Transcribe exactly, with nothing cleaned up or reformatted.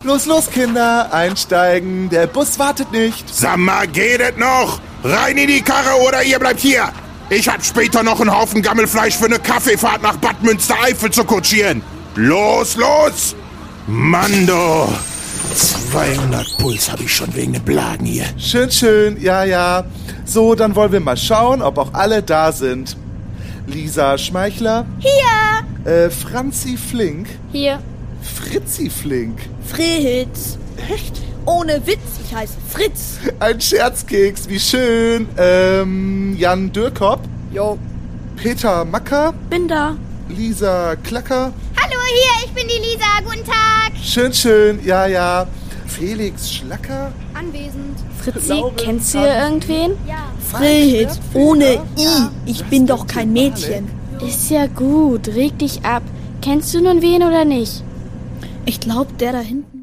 Los, los, Kinder, einsteigen. Der Bus wartet nicht. Sag mal, geht es noch? Rein in die Karre oder ihr bleibt hier. Ich hab später noch einen Haufen Gammelfleisch für eine Kaffeefahrt nach Bad Münstereifel zu kutschieren. Los, los! Mando! zweihundert Puls habe ich schon wegen den Blagen hier. Schön, schön, ja, ja. So, dann wollen wir mal schauen, ob auch alle da sind. Lisa Schmeichler. Hier. Äh, Franzi Flink. Hier. Fritzi Flink. Fritz. Echt? Ohne Witz, ich heiße Fritz. Ein Scherzkeks, wie schön. Ähm, Jan Dürkop. Jo. Peter Macker. Bin da. Lisa Klacker. Hallo, hier, ich bin die Lisa. Guten Tag. Schön, schön, ja, ja. Felix Schlacker. Anwesend. Fritzi, kennst du hier irgendwen? Ja. Fritz, ohne I. Ich bin doch kein Mädchen. Ist ja gut, reg dich ab. Kennst du nun wen oder nicht? Ich glaub, der da hinten.